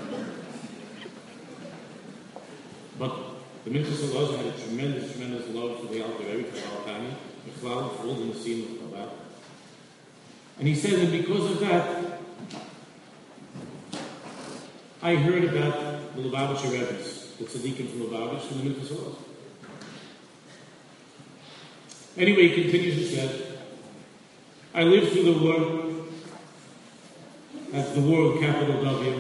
But the Minchas Elazar had a tremendous, tremendous love for the Alter Rebbe, for Al Tanya, for all the Messiah of Chabad. And he said that because of that, I heard about the Lubavitcher Rebbe's, the tzaddikim from Lubavitch, from the Minchas Elazar. Anyway, he continues and said, I lived through the war, that's the war of capital W,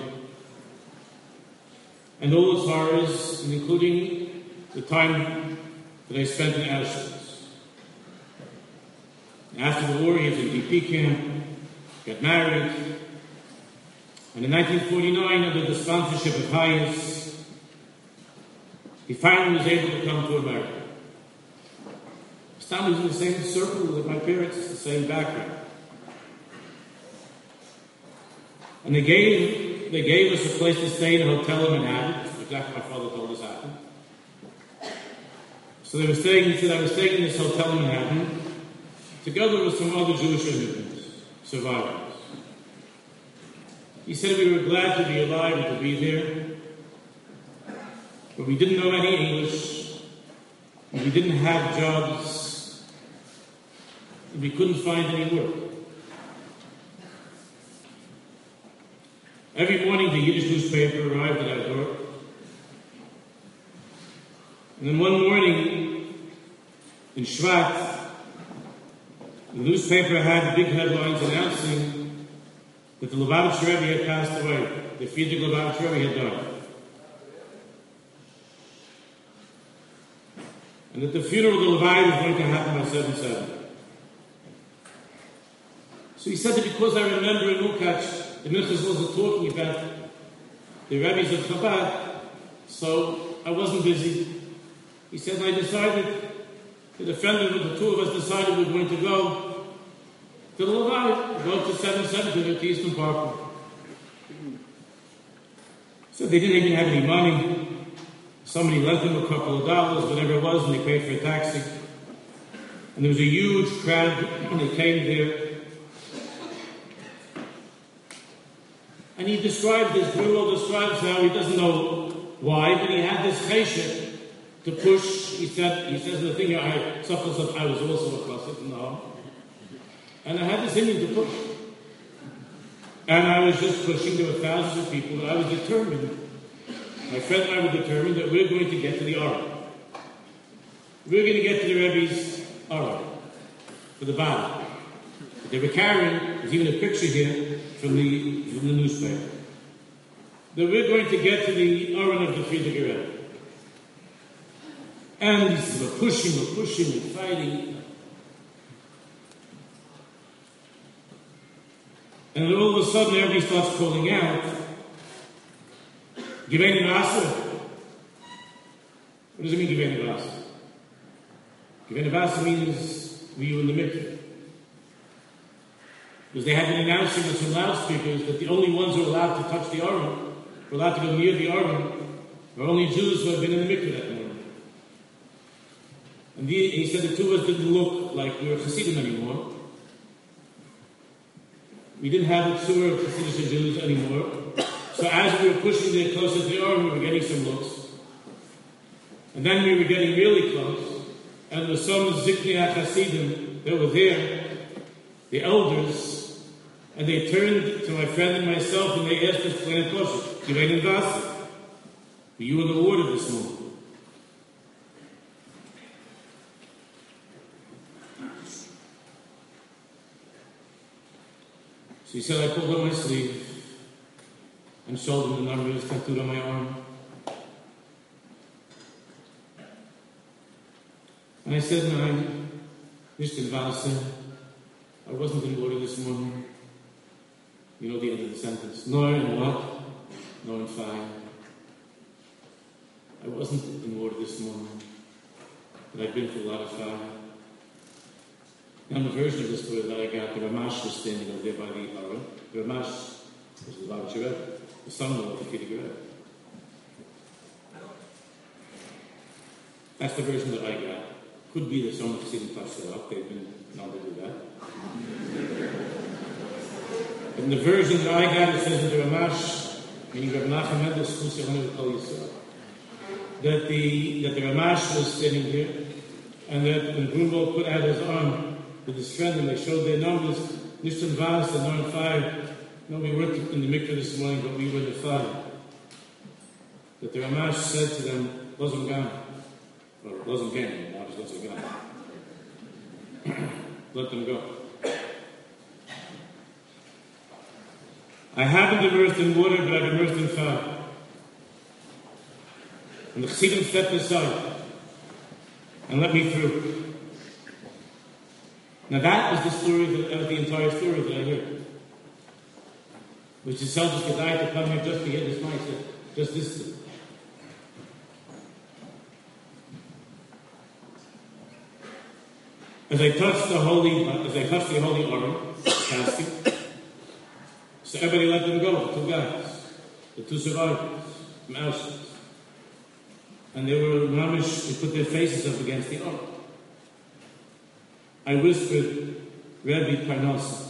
and all its horrors, and including the time that I spent in Auschwitz. After the war, he was in D P camp, got married, and in nineteen forty-nine, under the sponsorship of Hayes, he finally was able to come to America. His family was in the same circle with my parents, the same background. And they gave, they gave us a place to stay in a hotel in Manhattan. That's exactly what my father told us happened. So they were staying, he said, I was staying in this hotel in Manhattan, together with some other Jewish immigrants, survivors. He said we were glad to be alive and to be there, but we didn't know any English, and we didn't have jobs, and we couldn't find any work. Every morning the Yiddish newspaper arrived at our door, and then one morning in Shvat, the newspaper had big headlines announcing that the Lubavitcher Rebbe had passed away. The Frierdiker Lubavitcher Rebbe had died. And that the funeral of the Levai was going to happen by seven seven. So he said that because I remember in Munkacs, the Minchas was talking about the rabbis of Chabad, so I wasn't busy. He said, I decided that a friend of the two of us decided we were going to go to the Levai, go to seven seven to Eastern Park. So they didn't even have any money. Somebody lent them a couple of dollars, whatever it was, and they paid for a taxi. And there was a huge crowd when they came there. And he described this, Bruno describes how he doesn't know why, but he had this cheshek to push. He said, he says in the thing, I, something, I was also a chassid in the home. And I had this in me to push. And I was just pushing. There were thousands of people, but I was determined. My friend and I were determined that we're going to get to the Aron. We're going to get to the Rebbe's Aron, for the body. They were carrying, there's even a picture here from the, from the newspaper, that we're going to get to the Aron of the Frierdiker Rebbe. And we're pushing, we're pushing, we're fighting. And then all of a sudden everybody starts calling out, Giveni Vasa. What does it mean, Giveni Vasa? Giveni Vasa means, were you in the mikveh? Because they had been announcing with some loudspeakers that the only ones who were allowed to touch the Aron, were allowed to go near the Aron, were only Jews who had been in the mikveh that morning. And the, he said the two of us didn't look like we were Hasidim anymore. We didn't have a tour of Hasidic Jews anymore. So as we were pushing there closer to the Aron, we were getting some looks. And then we were getting really close. And there were some Ziknei Hasidim that were there, the elders, and they turned to my friend and myself and they asked us to plan a kosher. You ain't in Vasa. Were you in the water this morning? So he said, I pulled up my sleeve and showed him the numbers tattooed on my arm. And I said nine. Nicht in Wasser. I wasn't in water this morning. You know the end of the sentence. Nor in what? Nor in fire. I wasn't in water this morning, but I've been through a lot of fire. Now, the version of this story that I got, the Ramash was standing over there by the Aron. The Ramash was the Lubavitcher Rebbe, the son-in-law of the Frierdiker Rebbe. That's the version that I got. Could be that someone didn't touch it up. They've been known to do that. In the version that I got, it says that the Ramash, meaning Rav Nachum Mendel, that the that the Ramash was standing there, and that when Grunwald put out his arm with his friend and they showed their numbers, Nishtan Vas and Nine Five. No, we weren't in the mikveh this morning, but we were in the fire. That the Ramash said to them, Lozum Gan, or Lozum Gan, now it's Lozum Gan. Let them go. I haven't immersed in water, but I've immersed in fire. And the Chassidim stepped aside and let me through. Now that was the story, that, that was the entire story that I heard. Which is selfish Kedai to come here just to get this mindset, just this. As I touched the holy, as I touched the holy Aron, casket, so everybody let them go, the two guys, the two survivors from Auschwitz. And they were mamish, they put their faces up against the Aron. I whispered, Rebbe Parnasa.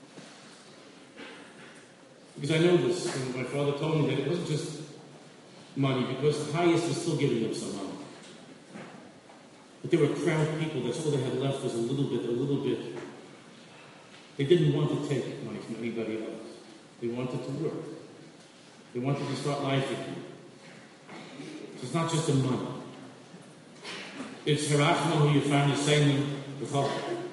Because I know this, and my father told me that it wasn't just money, because the highest was still giving them some money. But they were proud people, that's all they had left was a little bit, a little bit. They didn't want to take money from anybody else. They wanted to work. They wanted to start life again. So it's not just the money. It's Harachma who you find the same with hope.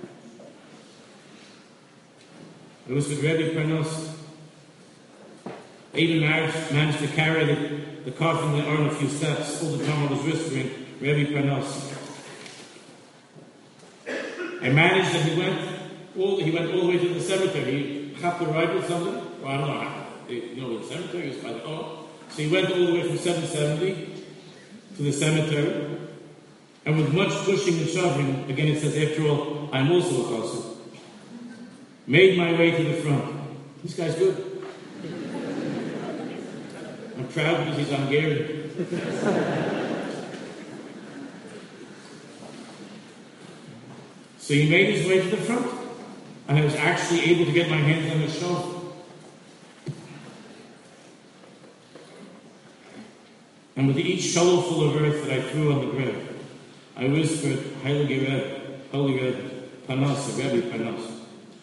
It was with Rebbe Parnasa. They even managed to carry the, the coffin and Aron a few steps. All the time I was whispering, Rebbe Parnasa. I managed that he went all he went all the way to the cemetery. He had to ride with something. Well, I don't know how. You know, the cemetery is by the oh. So he went all the way from seven seventy to the cemetery. And with much pushing and shoving, again it says, after all, I'm also a chassid, made my way to the front. This guy's good. I'm proud because he's Hungarian. So he made his way to the front, and I was actually able to get my hands on his shoulder. And with each shovelful of earth that I threw on the grave, I whispered, Heilige Rebbe, Holy Rebbe, Parnasa, Rebbe Parnasa.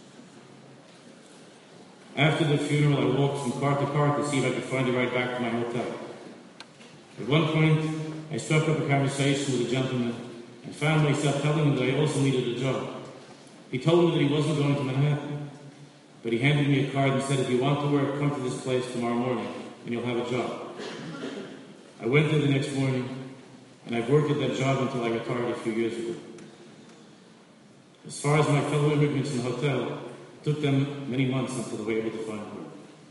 After the funeral, I walked from car to car to see if I could find a ride back to my hotel. At one point, I struck up a conversation with a gentleman and found myself telling him that I also needed a job. He told me that he wasn't going to Manhattan, but he handed me a card and said, if you want to work, come to this place tomorrow morning and you'll have a job. I went there the next morning, and I've worked at that job until I retired a few years ago. As far as my fellow immigrants in the hotel, it took them many months until they were able to find work.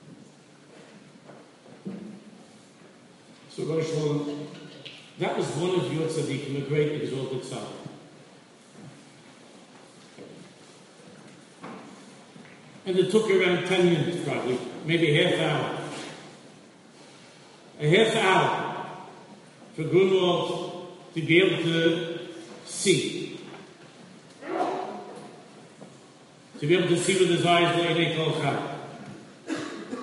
So, Rosh Hashanah, that was one of your tzaddikim, a great exalted tzaddik. And it took around ten minutes, probably, maybe a half hour. A half hour for Grunwald to be able to see. To be able to see with his eyes the Einei Kol Chai.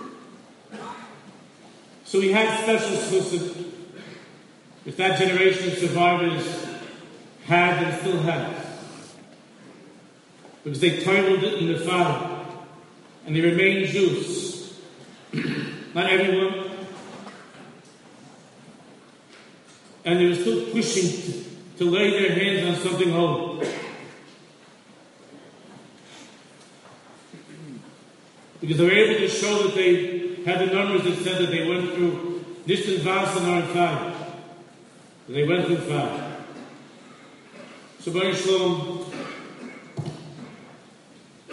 So he had special schusses if that generation of survivors had and still has. Because they toiled it in the fire and they remained Jews. Not everyone. And they were still pushing to, to lay their hands on something holy. Because they were able to show that they had the numbers that said that they went through Nishtan Vas and Aron fire. They went through fire. So, Baruch Shalom,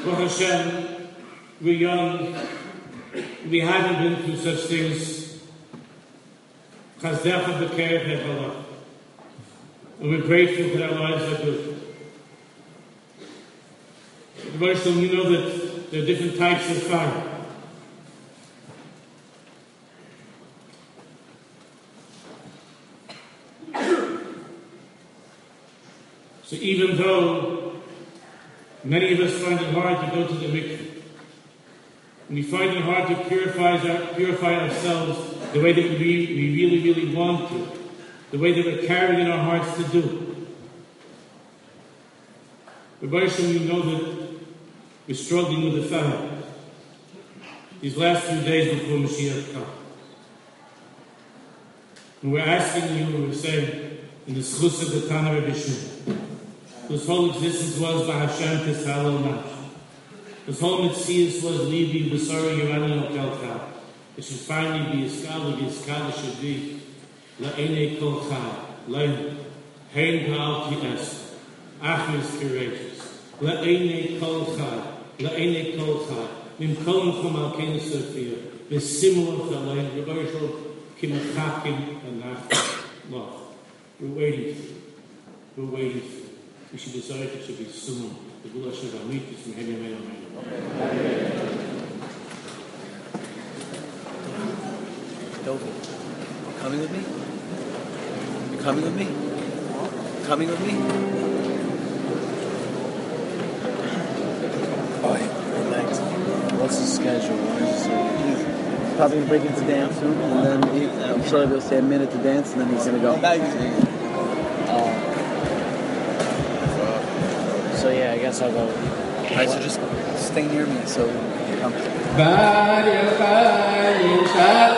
Baruch Hashem, we're young. We haven't been through such things. Chazdech of the care of Hezbollah. And we're grateful that our lives are good. Baruch Hashem, you know that there are different types of fire. So even though many of us find it hard to go to the mikveh, and we find it hard to purify, our, purify ourselves the way that we, we really, really want to, the way that we're carried in our hearts to do. But Baruch Hashem, you know that we're struggling with the family these last few days before Mashiach comes. And we're asking you, and we're saying, in the schus of the Tana Rebbe Shmuel, whose whole existence was by Hashem Tishalel Nash. His whole Metzius was Libi B'Sara Yerani Okelcha. It should finally be a scholar, be a scholar should be La'ene Kol Chai, La'ene, Hein Ga'al Ki Es, Achim is courageous. La'ene Kol Chai, La'ene Kol Chai, Mim Kol Nchum Al Kena Sofia, V'Simu Chalein, Rebarishol Kimachakim Anach. Love. We're waiting for you. We're waiting for you. We should decide it should be soon. The Gula Shav Amit is from Hemi Amen Amen. Dovi, you coming with me? You coming with me? You coming with me? Oh, relax. What's the schedule? He's probably going to break into dance soon, and then he, I'm sure he'll say a minute to dance, and then he's going to go. Oh. So yeah, I guess I'll go. Alright, so just stay near me so you come.